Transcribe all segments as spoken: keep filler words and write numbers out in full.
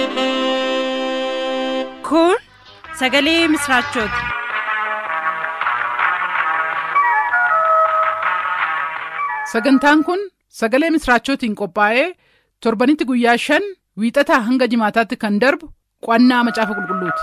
Kun sagalee misraachooti. Sagantaan kun sagalee misraachootiin qophaa'ee torbanitti guyyaa shan wiixataa hanga jimaataatti kan darbu qo'annaa macaafa qulqulluuti.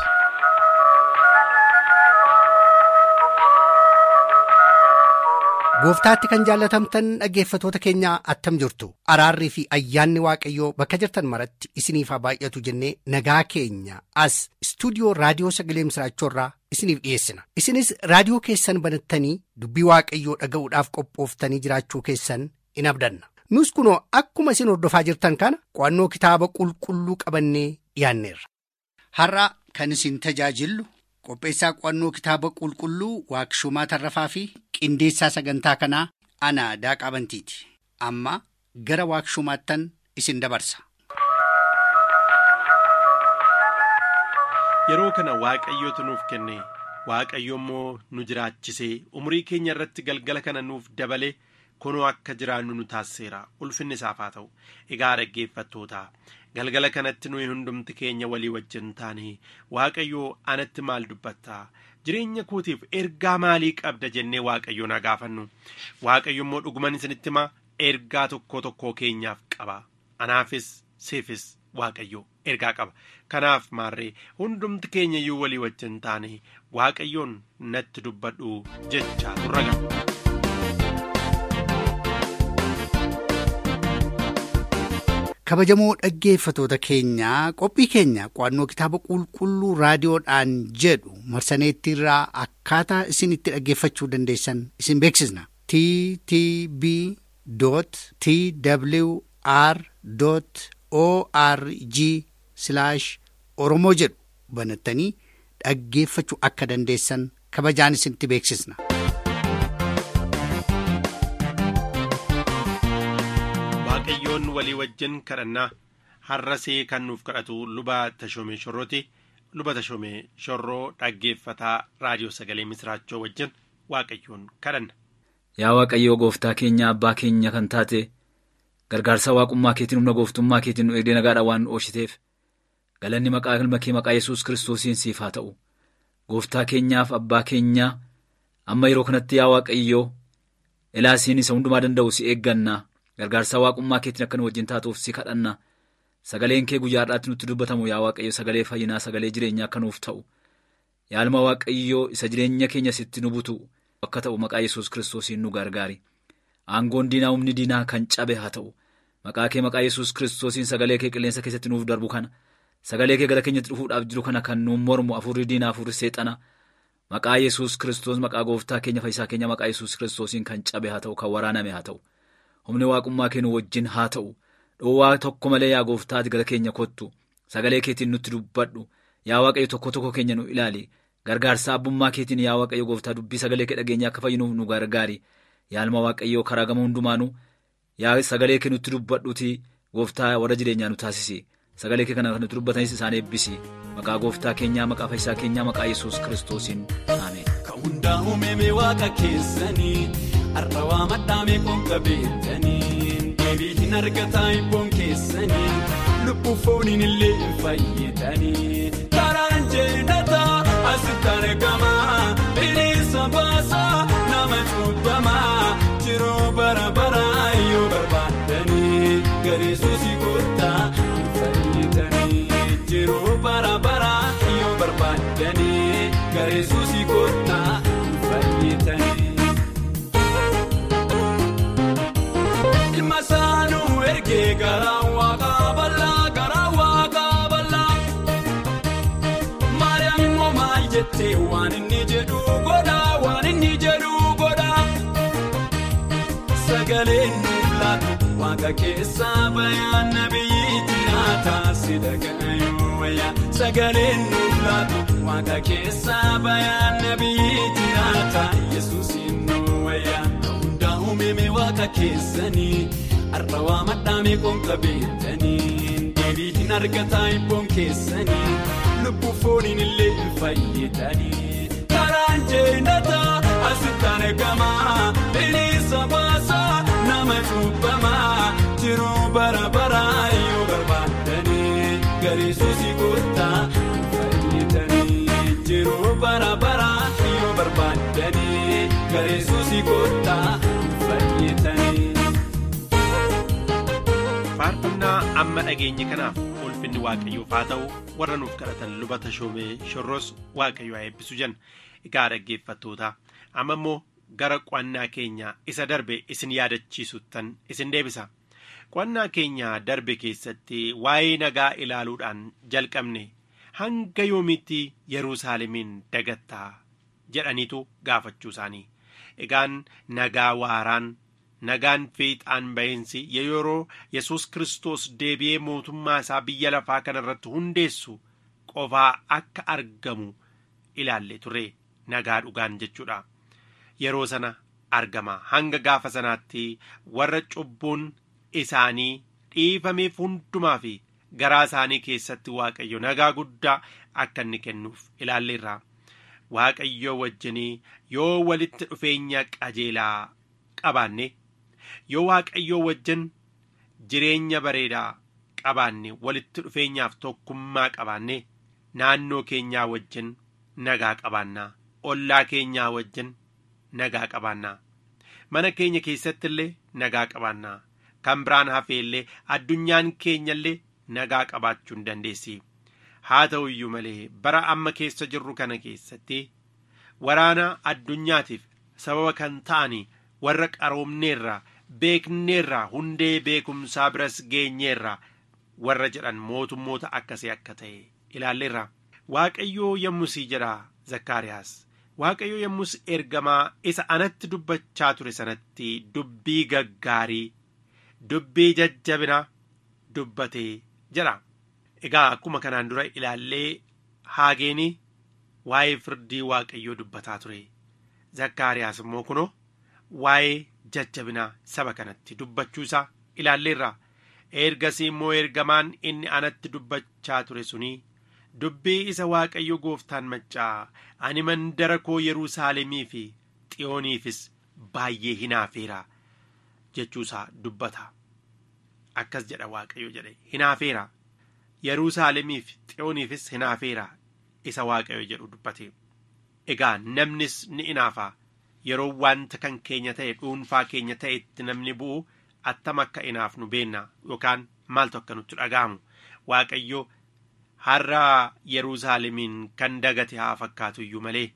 Gooftaatti kan jaallatamtan dhaggeeffatoota keenyaa attam jirtu. Araarrii fi ayyaanni Waaqayyoo bakka jirtan maratti isiniif haa baay'atu jennee nagaa keenya as istuudiyoo raadiyoo sagalee misraachoorraa isiniif dhiyeessina. Isinis raadiyoo keessan banattanii dubbii Waaqayyoo dhaga'uudhaaf qophooftanii jiraachuu keessan in abdanna. Nus kunoo akkuma isin hordofaa jirtan kana qo'annoo kitaaba qulqulluu qabannee dhiyaanneerra. Har'a kan isin tajaajillu qopheessaa qo'annoo kitaaba qulqulluu Waaqshumaa Tarrafaa fi qindeessaa sagantaa kanaa ana Daaqaa Bantiiti. Amma gara Waaqshumaattan isin dabarsa. Yeroo kana Waaqayyootu nuuf kenne, Waaqayyo immoo nu jiraachisee umurii keenya irratti galgala kana nuuf dabalee kunoo akka jiraannu nu taasiseera. Ulfinni isaaf haa ta'u. Egaa dhaggeeffattoota galgala kanatti nuyi hundumti keenya walii wajjin taane Waaqayyoo anatti maal dubbatta, jireenya kootiif ergaa maalii qabda jennee Waaqayyoon haa gaafannu. Waaqayyo immoo dhugumaan isinitti himaa ergaa tokko tokkoo keenyaaf qaba. Anaafis siifis Waaqayyo ergaa qaba. Kanaaf maarree hundumti keenya iyyuu walii wajjin taane Waaqayyoon natti dubbadhu jechaa turra gaba. Kabajamoo dhaggeeffatoota keenyaa qophii keenya qo'annoo kitaaba qulqulluu raadiyoodhaan jedhu marsaneettiirraa akkaataa isin itti dhaggeeffachuu dandeessan isin beeksisna. t t b t w r org oromoo jedhu banattanii dhaggeeffachuu akka dandeessan kabajaan isinitti beeksisna. Waaqayyoon walii wajjin kadhannaa. Har'asee kan nuuf kadhatu luba Tashoomee Shorrooti. Luba Tashoomee Shorroo dhaggeeffataa raadiyoo sagalee misraachoo wajjin Waaqayyoon kadhanna. Yaa Waaqayyoo gooftaa keenya abbaa keenya kan taate gargaarsa waaqummaa keetiin humna gooftummaa keetiin nu eegdee nagaadhaan waan oolchiteef galanni maqaa ilma kee maqaa Yesuus Kiristoosiin siif haa ta'u. Gooftaa keenyaaf abbaa keenya amma yeroo kanatti yaa Waaqayyoo ilaasiin isa hundumaa danda'u si eegganna. Gargaarsa waaqummaa keetiin akka nu wajjin taatuuf si kadhanna. Sagaleen kee guyyaa har'aatti nutti dubbatamu yaa Waaqayyo sagalee fayyinaa sagalee jireenyaa akka nuuf ta'u. Yaa ilma Waaqayyoo isa jireenya keenya sitti nu butu akka ta'u maqaa Yesuus Kiristoosiin nu gargaari. Aangoon diinaa humni diinaa kan cabe haa ta'u. Maqaa kee maqaa Yesuus Kiristoosiin sagalee kee qilleensa keessatti nuuf darbu kana sagalee kee gara keenyatti dhufuudhaaf jiru kana kan nuun mormu afurri diinaa afurri seexana maqaa Yesuus Kiristoos maqaa gooftaa keenya fayyisaa keenya maqaa Yesuus Kiristoosiin kan cabe haa ta'u kan waraaname haa ta'u. Humni waaqummaa kee nu wajjin haa ta'u. Dhowwaa tokko malee yaa gooftaati gara keenya kottu. Sagalee keetiin nutti dubbadhu. Yaa Waaqayyo tokko tokko keenya nu ilaali. Gargaarsa abbummaa keetiin yaa Waaqayyo gooftaa dubbii sagalee kee dhageenya akka fayyinuuf nu gargaari. Yaa ilma Waaqayyoo karaa gama hundumaanu yaa sagalee kee nutti dubbadhuuti gooftaa warra jireenyaa nu taasisi. Sagalee kee kana nutti dubbatanis isaan eebbisi. Maqaa gooftaa keenyaa maqaa fayyisaa keenyaa maqaa Yesuus Kiristoosiin ameen. Kan hundaa uumame waaqa keessanii arrawaa maddaamee konka beektanii deebii hin argataa ibboon keessanii lubbuu fooniin illee hin fayyadanii karaan jeenataa asitti argamaa bineensa baasaa nama cubbamaa jiruu bara baraa yoo barbaadanii gara Yesuusii kottaa hin fayyadanii jiruu bara baraa yoo barbaadanii gara Yesuusii kottaa hin fayyadanii. Ilmasaanuu ergee garaa waaqaa bal'aa garaa waaqaa bal'aa Maariyaam immoo maal jettee waan inni jedhu godhaa waan inni jedhu godhaa sagaleen nuuf laatu waaqa keessaa bayaan nabiyyi jiraataa si dhaga'ayuu wayyaa sagaleen nuuf laatu waaqa keessaa bayaan nabiyyi jiraataa Yesuusiin nu wayyaa. Uumame waaqa keessanii arrawaa maddaamee konka beektanii deebii hin argataa ibboon keessanii lubbuu fooniin illee hin fayyadanii karaan jeenataa asitti argamaa bineensa baasaa nama cubbamaa jiruu bara baraa yoo barbaadanii gara Yesuusii kottaa fayyitanii jiru bara baraa yoo barbaadanii gara Yesuusii kottaa fayyitanii. Faarfannaa amma dhageenye kanaaf ulfinni Waaqayyoof haa ta'u. Warra nuuf kadhatan luba Tashoomee Shorroos Waaqayyo haa eebbisu jenna. Egaa dhaggeeffattoota amma immoo gara qo'annaa keenya isa darbe isin yaadachiisuttan isin deebisa. Qo'annaa keenya darbe keessatti waa'ee nagaa ilaaluudhaan jalqabne hanga yoomiitti Yerusaalemiin dagattaa jedhaniitu gaafachuu isaanii. Egaan nagaa waaraan nagaan fiixaan bahinsi yeroo Yesuus Kiristoos deebi'ee mootummaa isaa biyya lafaa kana irratti hundeessu qofaa akka argamu ilaalle ture nagaa dhugaan jechuudha. Yeroo sana argama hanga gaafa sanaatti warra cubbuun isaanii dhiifameef hundumaa fi garaa isaanii keessatti Waaqayyo nagaa guddaa akka inni kennuuf ilaalleerra. Waaqayyo wajjinii yoo walitti dhufeenya qajeelaa qabaanne yoo Waaqayyo wajjin jireenya bareedaa qabaanne walitti dhufeenyaaf tokkummaa qabaanne naannoo keenyaa wajjin nagaa qabaannaa ollaa keenyaa wajjin nagaa qabaannaa mana keenya keessatti illee nagaa qabaannaa kan biraan hafee illee addunyaan keenya illee nagaa qabaachuu hin dandeessi. Haa ta'u iyyuu malee bara amma keessa jirru kana keessatti waraana addunyaatiif sababa kan ta'anii warra qaroomneerraa beekneerraa hundee beekumsaa biras geenyeerraa warra jedhan mootummoota akkasii akka ta'e ilaalleerra. Waaqayyoo yommusii jedha Zakkaariyaas. Waaqayyoo yommus ergamaa isa anatti dubbachaa ture sanatti dubbii gaggaarii dubbii jajjabina dubbatee jedha. Egaa akkuma kanaan dura ilaallee Haageeni waa'ee firdii Waaqayyoo dubbataa ture. Zakkaariyaas immoo kunoo waa'ee jajjabina saba kanatti dubbachuusaa ilaalleerra. Ergasii immoo ergamaan inni anatti dubbachaa ture suni dubbii isa Waaqayyo gooftaan maccaa ani mandara koo Yerusaalemii fi Xiyooniifis baay'ee hinaafeera jechuusaa dubbata. Akkas jedha Waaqayyo jedhe hinaafeera. Yerusaalemii fi Xiyooniifis hinaafeera isa Waaqayyo jedhu dubbate. Egaa namnis ni hinaafa yeroo wanta kan keenya ta'e dhuunfaa keenya ta'etti namni bu'u attam akka hinaafnu beenna yookaan maaltu akka nutti dhaga'amu. Waaqayyo har'a Yerusaalemiin kan dagate haa fakkaatu iyyuu malee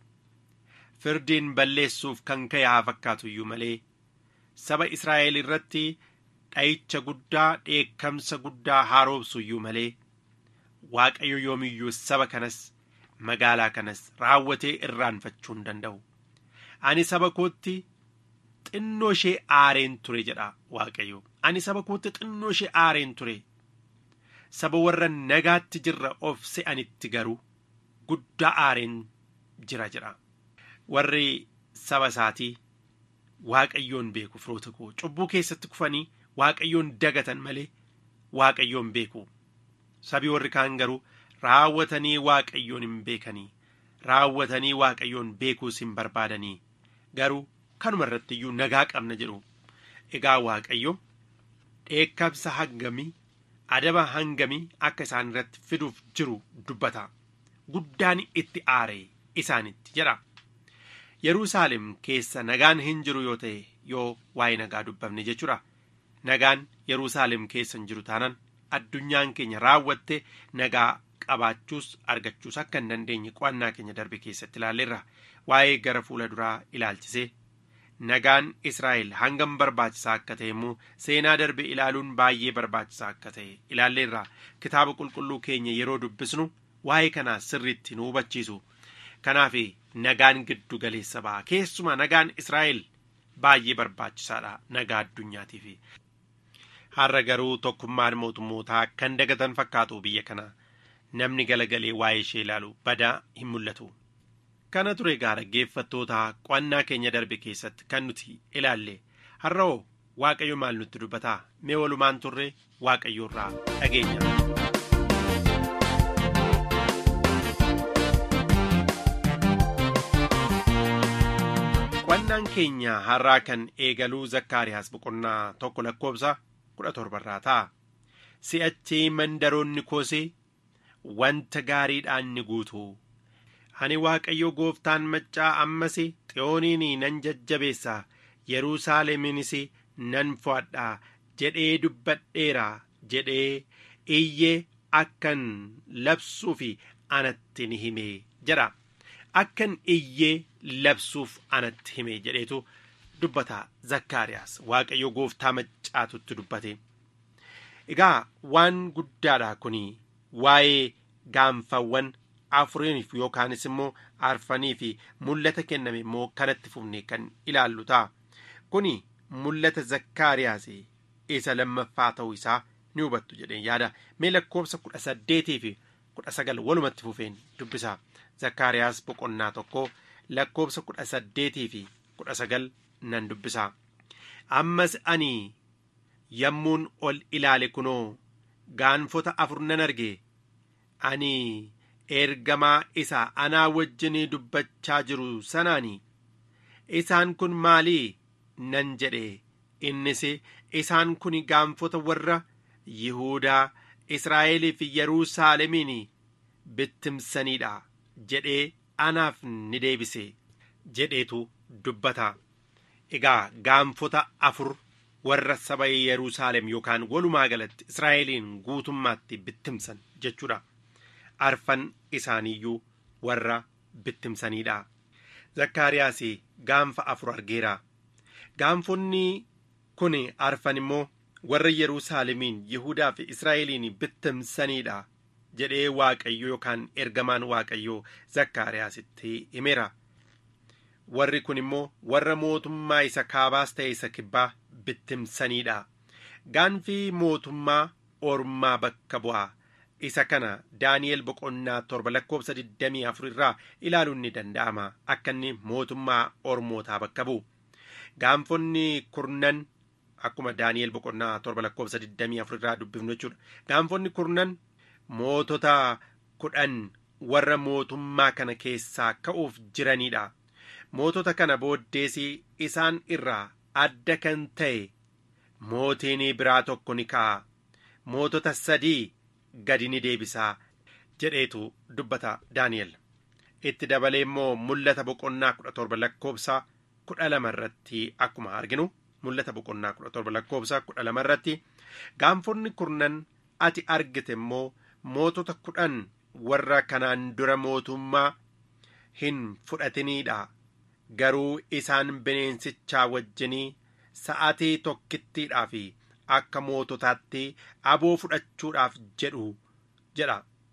firdiin balleessuuf kan ka'e haa fakkaatu iyyuu malee saba Israa'el irratti dha'icha guddaa dheekkamsa guddaa haa roobsu iyyuu malee Waaqayyo yoomiyyuu saba kanas magaalaa kanas raawwatee irraanfachuu hin danda'u. Ani saba kootti xinnoo ishee aareen ture jedha Waaqayyo. Ani saba kootti xinnoo ishee aareen ture. Saba warra nagaatti jirra of se'anitti garuu guddaa aareen jira jedha. Warri saba isaatii Waaqayyoon beeku firoota koo cubbuu keessatti kufanii Waaqayyoon dagatan malee Waaqayyoon beeku. Sabi warri kaan garuu raawwatanii Waaqayyoon hin beekanii raawwatanii Waaqayyoon beekuus hin barbaadanii garuu kanuma irratti iyyuu nagaa qabna jedhu. Egaa Waaqayyo dheekkamsa hangamii adaba hangamii akka isaan irratti fiduuf jiru dubbata. Guddaan itti aaree isaanitti jedha. Yerusaalem keessa nagaan hin jiru yoo ta'e yoo waa'ee nagaa dubbamne jechuudha. Nagaan Yerusaalem keessa hin jiru taanaan addunyaan keenya raawwatte nagaa qabaachuus argachuus akka hin dandeenye qo'annaa keenya darbe keessatti ilaalleerra. Waa'ee gara fuula duraa ilaalchisee nagaan Israa'el hangam barbaachisaa akka ta'e immoo seenaa darbe ilaaluun baay'ee barbaachisaa akka ta'e ilaalleerra. Kitaaba qulqulluu keenya yeroo dubbisnu waa'ee kanaa sirriitti nu hubachiisu. Kanaaf nagaan giddu galeessa ba'a. Keessumaa nagaan Israa'el baay'ee barbaachisaadha nagaa addunyaatiif. Har'a garuu tokkummaan mootummootaa kan dagatan fakkaatu biyya kana namni galagalee waa'ee ishee ilaalu badaa hin mul'atu. Kana ture egaa dhaggeeffattoota qo'annaa keenya darbe keessatti kan nuti ilaalle. Har'oo Waaqayyo maal nutti dubbataa? Mee walumaan turre Waaqayyo irraa dhageenya. Qo'annaan keenya har'aa kan eegaluu Zakkaariyaas boqonnaa tokko lakkoobsa kudha torbarraa ta'a. Si'achi mandaroonni koosee wanta gaariidhaan ni guutu. Ani Waaqayyo gooftaan maccaa ammas Xiyooniin nan jajjabeessa, Yerusaalemiinis nan fo'adha jedhee dubbadheera jedhee iyyee akkan labsuuf anatti ni hime jedha. Akkan iyyee labsuuf anatti hime jedheetu dubbata Zakkaariyaas. Waaqayyo gooftaa maccaatutti dubbate. Egaa waan guddaadha kuni waa'ee gaanfawwan afuriif yookaanis immoo arfaniif mul'ata kenname immoo kanatti fufnee kan ilaallu ta'a. Kuni mul'ata Zakkaariyaas isa lammaffaa ta'uu isaa ni hubattu jedheen yaada. Mee lakkoobsa kudha saddeetii fi kudha sagal walumatti fufeen dubbisa. Zakkaariyaas boqonnaa tokko lakkoobsa kudha saddeetii fi kudha sagal nan dubbisa. Ammas ani yammuun ol ilaale kunoo gaanfota afur nan arge. Ani ergamaa isa anaa wajjin dubbachaa jiru sanaani, isaan kun maalii nan jedhe. Innis isaan kun gaanfota warra Yihuudaa, Israa'elii fi Yerusaalemiin bittimsaniidha jedhee anaaf ni deebise jedheetu dubbata. Egaa gaanfota afur warra saba Yerusaalem yookaan walumaa galatti Israa'eliin guutummaatti bittimsan jechuudha. Arfan isaaniiyyuu warra bittimsaniidha. Zakkaariyaas gaanfa afur argeera. Gaanfonni kun arfan immoo warra Yerusaalemiin, Yihuudaa fi Israa'eliin bittimsaniidha jedhee Waaqayyo yookaan ergamaan Waaqayyo Zakkaariyaasitti himeera. Warri kun immoo warra mootummaa isa kaabaas ta'e isa kibbaa bittimsaniidha. Gaanfi mootummaa ormaa bakka bu'a. Isa kana Daani'el boqonnaa torba lakkoobsa digdamii afur irraa ilaaluun ni danda'ama akka inni mootummaa ormootaa bakka bu'u. Gaanfonni kurnan akkuma Daani'el boqonnaa torba lakkoobsa digdamii afur irraa dubbifnu jechuudha. Gaanfonni kurnan mootota kudhan warra mootummaa kana keessaa ka'uuf jiranidha. Mootota kana booddeesii isaan irraa adda kan ta'e mootiin biraa tokko ni ka'a. Mootota sadii gadi ni deebisaa jedheetu dubbata Daani'el. Itti dabalee immoo mul'ata boqonnaa kudha torba lakkoobsa kudha lama irratti akkuma arginu mul'ata boqonnaa kudha torba lakkoobsa kudha lama irratti gaanfonni kurnan ati argite immoo mootota kudhan warra kanaan dura mootummaa hin fudhatiniidha. Garuu isaan bineensichaa wajjinii sa'aatii tokkittiidhaaf akka moototaatti aboo fudhachuudhaaf jedhu jedha.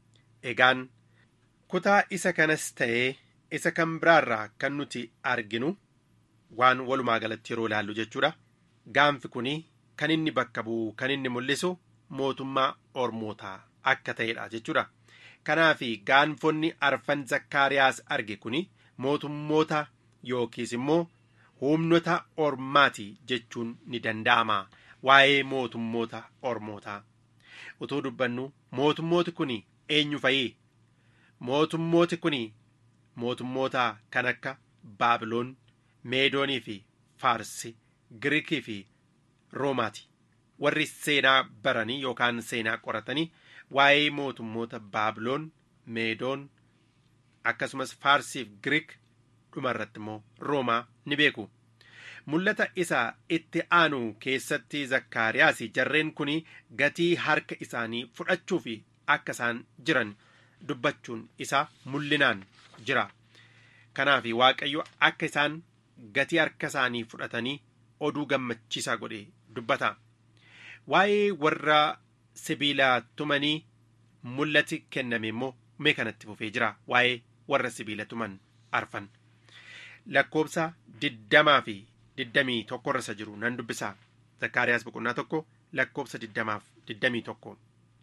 Egaan kutaa isa kanas ta'ee isa kan biraarraa kan nuti arginu waan walumaa galatti yeroo ilaallu jechuudha. Gaanfi kun kan inni bakka bu'u kan inni mul'isu mootummaa ormootaa akka ta'edha jechuudha. Kanaaf gaanfonni arfan Zakkaariyaas arge kun mootummoota yookiis immoo humnoota ormaati jechuun ni danda'ama. Waa'ee mootummoota ormootaa utuu dubbannu mootummooti kun eenyu fa'i? Mootummooti kun mootummoota kan akka Baabiloon, Meedoonii fi Faarsi, Giriikii fi Roomaati. Warri seenaa baranii yookaan seenaa qoratanii waa'ee mootummoota Baabiloon, Meedoon akkasumas Faarsii fi Giriik dhumarratti immoo Roomaa ni beeku. Mul'ata isa itti aanu keessatti Zakkaariyaas jarreen kun gatii harka isaanii fudhachuuf akka isaan jiran dubbachuun isa mul'inaan jira. Kanaaf Waaqayyo akka isaan gatii harka isaanii fudhatanii oduu gammachiisaa godhe dubbata. Waa'ee warra sibiila tumanii mul'ati kenname immoo mee kanatti fufee jira. Waa'ee warra sibiila tuman arfan lakkoobsa digdamaa fi digdamii tokko irra jiru nan dubbisa. Zakkaariyaas boqonnaa tokko lakkoobsa digdamaaf digdamii tokko.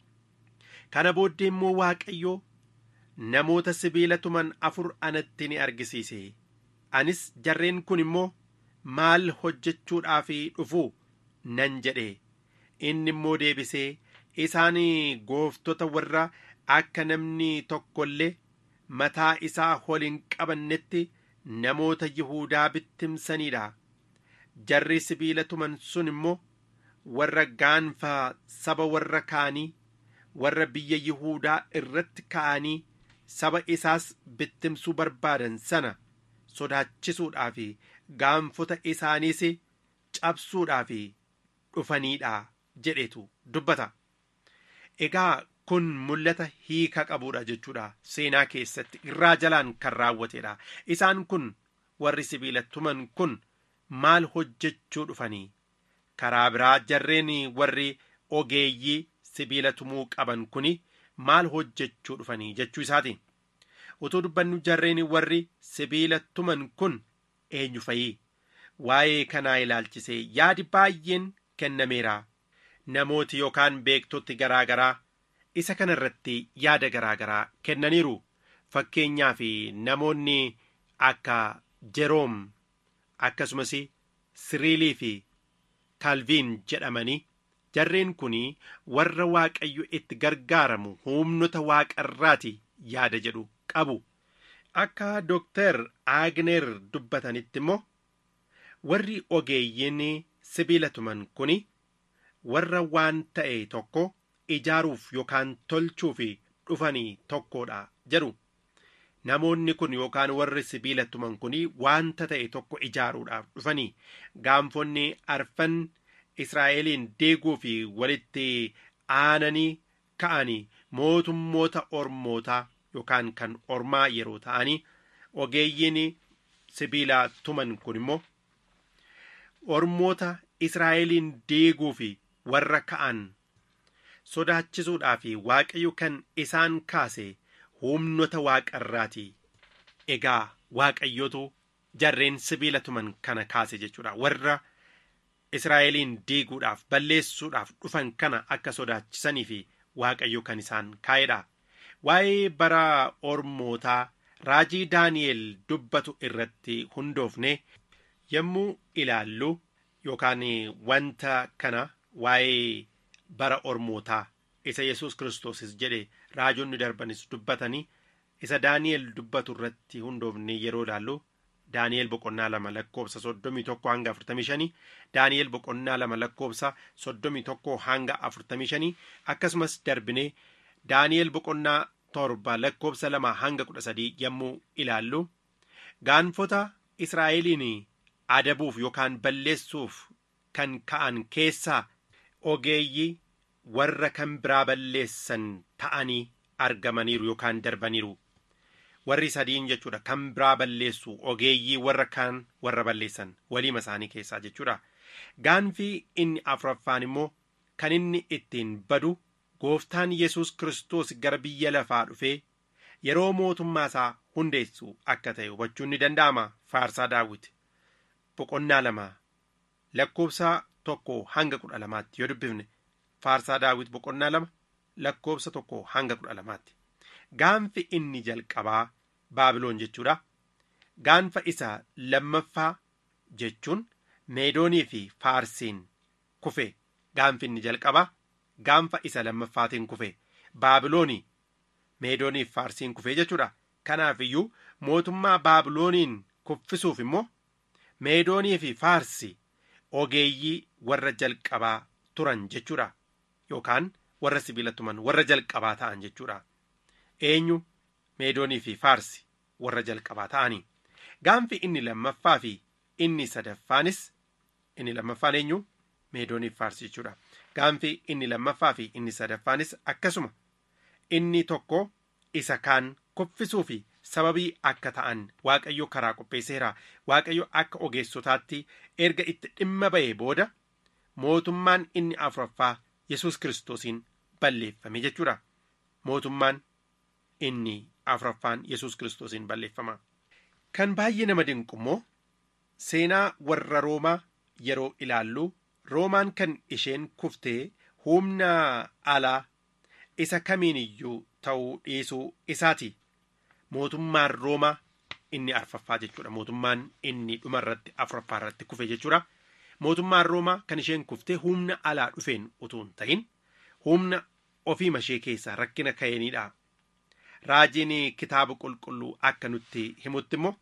Kana booddee immoo Waaqayyo namoota sibiila tuman afur anatti ni argisiise. Anis jarreen kun immoo maal hojjechuudhaaf dhufu nan jedhe. Inni immoo deebisee isaan gooftota warra akka namni tokkollee mataa isaa ol hin qabannetti namoota Yihuudaa bittimsaniidha. Jarri sibiila tuman sun immoo warra gaanfa saba warra kaanii warra biyya Yihuudaa irratti ka'anii saba isaas bittimsuu barbaadan sana sodaachisuudhaaf gaanfota isaaniis cabsuudhaaf dhufaniidha jedhetu dubbata. Egaa kun mul'ata hiika qabuudha jechuudha. Seenaa keessatti irraa jalaan kan raawwateedha. Isaan kun warri sibiila tuman kun maal hojjechuu dhufanii? Karaa biraa jarreen warri ogeeyyii sibiila tumuu qaban kuni maal hojjechuu dhufanii jechuu isaati. Utuu dubbannu jarreen warri sibiila tuman kun eenyu fa'i? Waa'ee kanaa ilaalchisee yaadi baay'een kennameera. Namooti yookaan beektoti garaa garaa isa kana irratti yaada garaa garaa kennaniiru. Fakkeenyaaf namoonni akka Jeroom akkasumas Siriilii fi Kalviin jedhamanii jarreen kun warra Waaqayyo itti gargaaramu humnota waaqarraati yaada jedhu qabu. Akka Dooktar Agneer dubbatanitti immoo warri ogeeyyiin sibiila tuman kun warra waan ta'e tokko ijaaruuf yookaan tolchuuf dhufanii tokkodha jedhu. Namoonni kun yookaan warri sibiila tuman kun waanta ta'e tokko ijaaruudhaaf dhufanii gaanfonni arfan Israa'eliin deeguu fi walitti aananii ka'anii mootummoota ormootaa yookaan kan ormaa yeroo ta'anii ogeeyyiin sibiila tuman kun immoo ormoota Israa'eliin deeguu fi warra ka'an sodaachisuudhaaf Waaqayyo kan isaan kaase humnota waaqarraati. Egaa Waaqayyotu jarreen sibiila tuman kana kaase jechuudha. Warra Israa'eliin diiguudhaaf balleessuudhaaf dhufan kana akka sodaachisanii fi Waaqayyo kan isaan kaa'edha. Waa'ee bara ormootaa raajii Daani'el dubbatu irratti hundoofne yommuu ilaallu yookaan wanta kana waa'ee bara ormootaa isa Yesuus Kiristoosis jedhe raajonni darbanis dubbatanii isa Daani'el dubbatu irratti hundoofne yeroo ilaallu Daani'el boqonnaa lama lakkoobsa soddomii tokko hanga afurtamii shanii, Daani'el boqonnaa lama lakkoobsa soddomii tokko hanga afurtamii shanii, akkasumas darbinee Daani'el boqonnaa torba lakkoobsa lama hanga kudha sadii yommuu ilaallu gaanfota Israa'eliin adabuuf yookaan balleessuuf kan ka'an keessaa ogeeyyii warra kan biraa balleessan ta'anii argamaniiru yookaan darbaniiru. Warri sadiin jechuudha kan biraa balleessu ogeeyyii warra kaan warra balleessan waliima isaanii keessaa jechuudha. Gaanfi inni afuraffaan immoo kan inni ittiin badu gooftaan Yesuus Kiristoos gara biyya lafaa dhufee yeroo mootummaa isaa hundeessu akka ta'e hubachuun ni danda'ama. Faarsaa Daawit boqonnaa lama lakkoobsa tokko hanga kudha lamaatti yoo dubbifne Faarsaa Daawit boqonnaa lama lakkoobsa tokko hanga kudha lamaatti. Gaanfi inni jalqabaa Baabiloon jechuudha. Gaanfa isa lammaffaa jechuun Meedoonii fi Faarsiin kufe. Gaanfi inni jalqabaa gaanfa isa lammaffaatiin kufe. Baabiloonii Meedoonii fi Faarsiin kufe jechuudha. Kanaaf iyyuu mootummaa Baabilooniin kuffisuuf immoo Meedoonii fi Faarsi ogeeyyii warra jalqabaa turan jechuudha. Yookaan warra sibiila tuman warra jalqabaa ta'an jechuudha. Eenyu Meedoonii fi Faarsi warra jalqabaa ta'anii. Gaanfi inni lammaffaa fi inni sadaffaanis inni lammaffaan eenyu Meedoonii fi Faarsi jechuudha. Gaanfi inni lammaffaa fi inni sadaffaanis akkasuma inni tokko isa kaan kuffisuu fi sababii akka ta'an Waaqayyo karaa qopheesseera. Waaqayyo akka ogeessotaatti erga itti dhimma ba'ee booda mootummaan inni afuraffaa Yesuus Kiristoosiin balleeffame jechuudha. Mootummaan inni afuraffaan Yesuus Kiristoosiin balleeffama. Kan baay'ee nama dinqu immoo seenaa warra Roomaa yeroo ilaallu Roomaan kan isheen kuftee humna alaa isa kamiin iyyuu ta'uu dhiisuu isaati. Mootummaan Roomaa inni arfaffaa jechuudha. Mootummaan inni dhumarratti afuraffaa irratti kufe jechuudha. Mootummaan Roomaa kan isheen kuftee humna alaa dhufeen utuu hin ta'in humna ofiima ishee keessaa rakkina ka'eenidha. Raajiin kitaaba qulqulluu akka nutti himutti immoo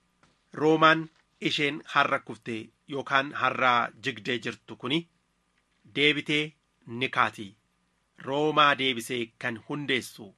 Roomaan isheen har'a kuftee yookaan har'a jigdee jirtu kuni deebitee ni kaati. Roomaa deebisee kan hundeessu.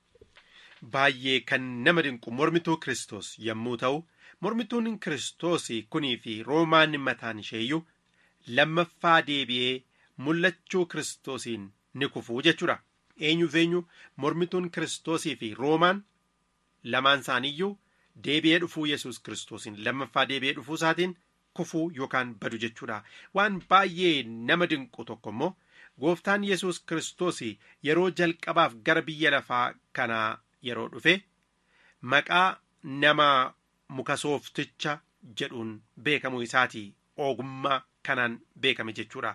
Baay'ee kan nama dinqu mormituu Kiristoos yommuu ta'u, mormituun Kiristoos kunii fi Roomaan mataan isheeyyuu lammaffaa deebi'ee mul'achuu Kiristoosiin ni kufuu jechuudha. Eenyuuf eenyu mormituun Kiristoosii fi Roomaan lamaan isaaniiyyuu deebi'ee dhufuu Yesuus Kiristoosiin lammaffaa deebi'ee dhufuu isaatiin kufuu yookaan badu jechuudha. Waan baay'ee nama dinqu tokko immoo gooftaan Yesuus Kiristoosii yeroo jalqabaaf gara biyya lafaa kanaa yeroo dhufe maqaa nama muka soofticha jedhuun beekamu isaatii ogummaa kanaan beekame jechuudha.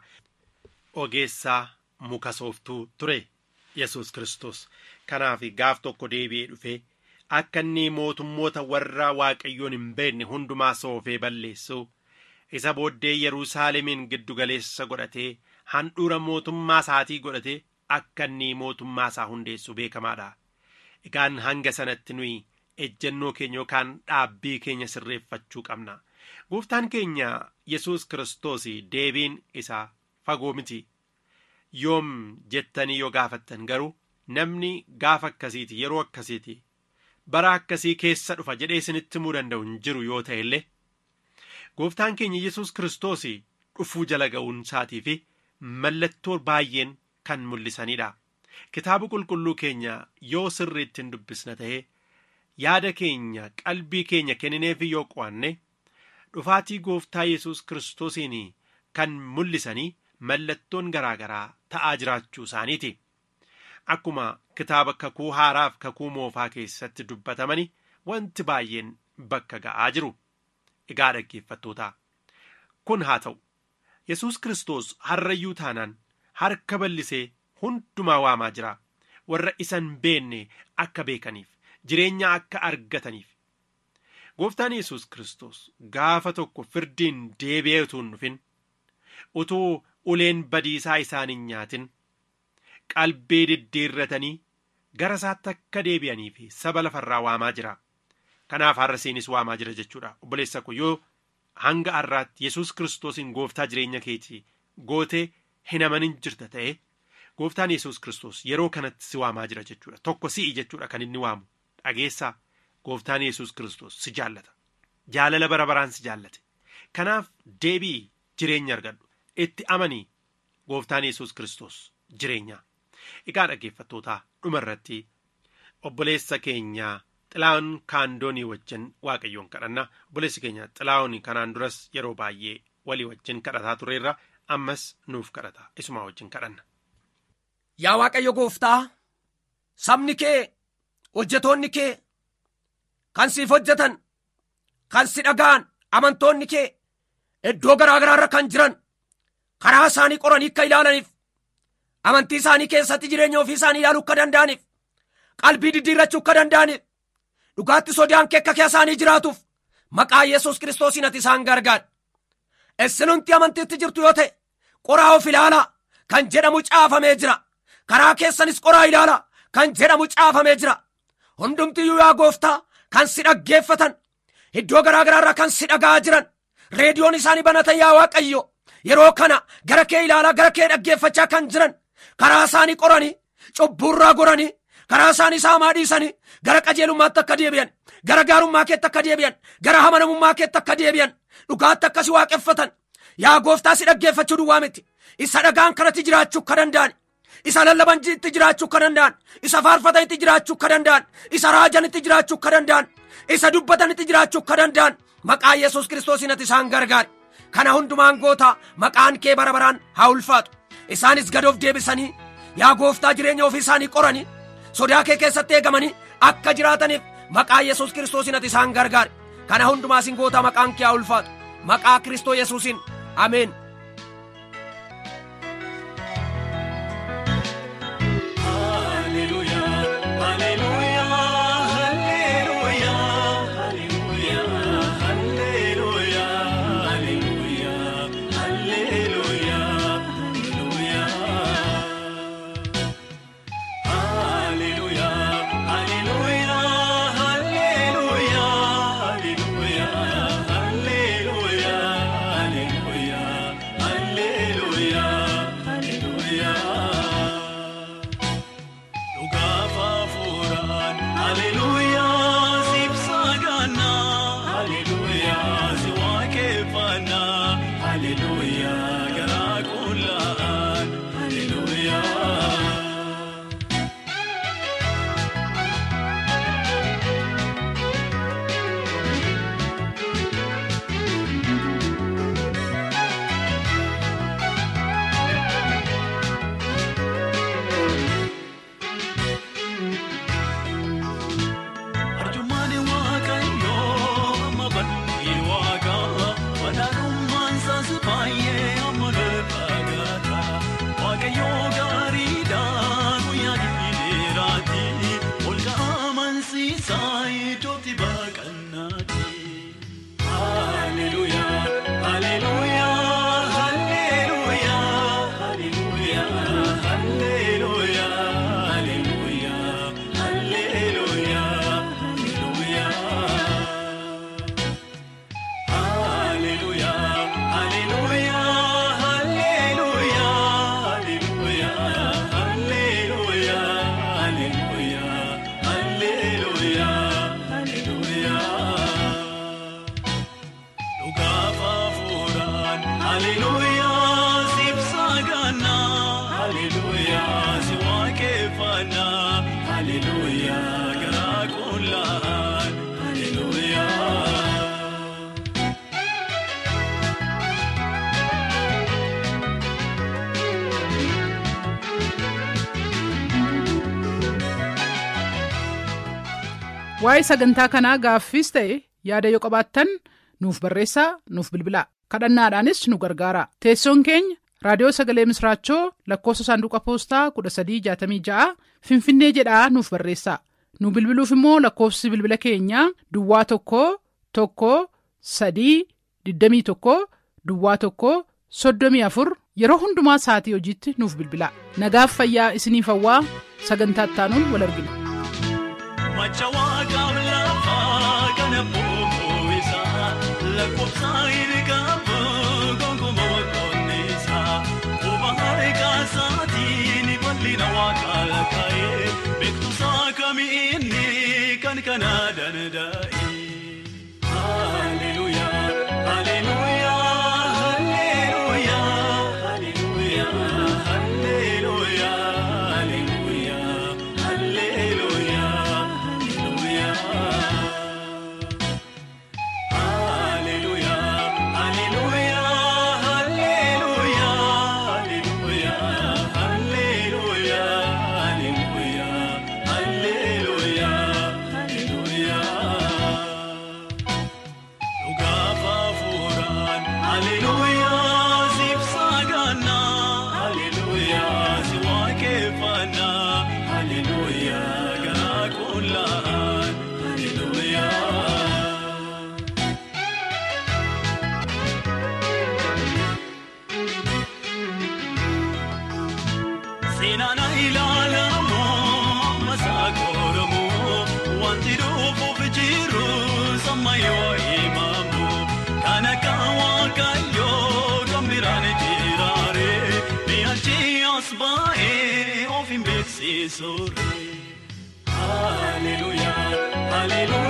Ogeessaa muka sooftuu ture Yesuus Kiristoos. Kanaaf gaaf tokko deebi'ee dhufe akka inni mootummoota warra Waaqayyoon hin beekne hundumaa soofee balleessu, isa booddee Yerusaalemiin giddu galeessa godhatee handhuura mootummaa isaatii godhatee akka inni mootummaa isaa hundeessu beekamaadha. Egaan hanga sanatti nuyi ejjennoo keenya yookaan dhaabbii keenya sirreeffachuu qabna. Gooftaan keenya Yesuus Kiristoos deebiin isaa fagoo miti. Yoom jettanii yoo gaafattan garuu namni gaafa akkasiiti yeroo akkasiiti bara akkasii keessa dhufa jedhee isinitti himuu danda'u hin jiru yoo ta'e illee gooftaan keenya Yesuus Kiristoos dhufuu jala ga'uun isaatii fi mallattoo baay'een kan mul'isanidha. Kitaaba qulqulluu keenya yoo sirriitti hin dubbisna ta'ee yaada keenya qalbii keenya kennineef yoo qo'anne dhufaatii gooftaa Yesuus Kiristoosiin kan mul'isanii mallattoon garaa garaa ta'aa jiraachuu isaaniiti. Akkuma kitaaba kakuu haaraaf kakuu moofaa keessatti dubbatamani wanti baay'een bakka ga'aa jiru. Egaa dhaggeeffattoota kun haa ta'u Yesuus Kiristoos harrayyuu taanaan harka bal'isee hundumaa waamaa jira. Warra isan beenne akka beekaniif jireenya akka argataniif. Gooftaan Yesuus Kiristoos gaafa tokko firdiin deebi'ee utuu hin dhufin utuu uleen badiisaa isaan hin nyaatin qalbii diddiirratanii gara isaatti akka deebi'anii fi saba lafarraa waamaa jira. Kanaaf har'asiinis waamaa jira jechuudha. Obboleessa koo yoo hanga har'aatti Yesuus Kiristoosiin gooftaa jireenya keetii gootee hin amanin jirta ta'e gooftaan Yesuus Kiristoos yeroo kanatti si waamaa jira jechuudha. Tokko si'i jechuudha kan inni waamu. Dhageessaa gooftaan Yesuus Kiristoos si jaallata. Jaalala bara baraan si jaallate. Kanaaf deebii jireenya argadhu. Itti amanii gooftaan Yesuus Kiristoos jireenya. Egaa dhaggeeffattootaa dhuma irratti obboleessa keenya Xilaa'oon Kaandoonii wajjin Waaqayyoon kadhanna. Obboleessi keenya Xilaa'oon kanaan duras yeroo baay'ee walii wajjin kadhataa tureerra ammas nuuf kadhata. Isuma wajjin kadhanna. Yaa Waaqayyo gooftaa, sabni kee hojjetoonni kee kan siif hojjetan kan si dhaga'an amantoonni kee iddoo garaa garaarra kan jiran karaa isaanii qoranii akka ilaalaniif amantii isaanii keessatti jireenya ofii isaanii ilaaluu akka danda'aniif qalbii diddiirrachuu akka danda'aniif dhugaatti sodaan kee akka keessa isaanii jiraatuuf maqaa Yesuus Kiristoosiin ati isaan gargaar. Isinumti amantiitti jirtu yoo ta'e qoraa of ilaalaa kan jedhamu caafamee jira. Karaa keessanis qoraa ilaalaa kan jedhamu caafamee jira. Hundumtiyyuu yaa gooftaa kan si dhaggeeffatan iddoo garaa garaarraa kan si dhaga'aa jiran reediyoon isaanii banatan yaa Waaqayyo yeroo kana gara kee ilaalaa gara kee dhaggeeffachaa kan jiran karaa isaanii qoranii cubburraa goranii karaa isaanii saamaa dhiisanii gara qajeelummaatti akka deebi'an gara gaarummaa keetti akka deebi'an gara amanamummaa keetti akka deebi'an dhugaatti akka si waaqeffatan yaa gooftaa si dhaggeeffachuu duwwaa miti isa dhagaan kanatti jiraachuu akka danda'an isa lallaban itti jiraachuu akka danda'an isa faarfatan itti jiraachuu akka danda'an isa raajan itti jiraachuu akka danda'an isa dubbatan itti jiraachuu akka danda'an maqaa Yesuus Kiristoosiin ati isaan gargaari. Kana hundumaan goota maqaan kee bara baraan haa ulfaatu. Isaanis gad of deebisanii yaa gooftaa jireenya ofii isaanii qoranii sodaa kee keessatti eegamanii akka jiraataniif maqaa Yesuus Kiristoosiin ati isaan gargaari. Kana hundumaa sin goota maqaan kee haa ulfaatu. Maqaa Kiristoo Yesuusiin ameen. Hallelujah, sipsagana. Hallelujah, siwakefana. Hallelujah, garakulaan. Hallelujah. Waa'ee sagantaa kanaa gaaffiis ta'e yaada yoo qabaattan nuuf barreessaa, nuuf bilbilaa. Kadhannaadhaanis nu gargaara. Teessoon keenya raadiyoo sagalee misraachoo lakkoofsa saanduqa poostaa kudha sadii jaatamii ja'a Finfinnee jedhaa nuuf barreessaa. Nu bilbiluuf immoo lakkoofsi bilbila keenyaa duwwaa tokko tokko sadii digdamii tokko duwwaa tokko soddomii afur yeroo hundumaa sa'aatii hojiitti nuuf bilbilaa. Nagaaf fayyaa isiniif hawwaa. Sagantaa ittaanuun wal argina. Machawa kabla kana bobo isa la kopsa irga gongo mokonisa obahare kasati ni ballina wakala kai bektu sakami inni kan kana danadai. Hallelujah, hallelujah, hallelujah, hallelujah, hallelujah, hallelujah, hallelujah. Hallelujah, hallelujah.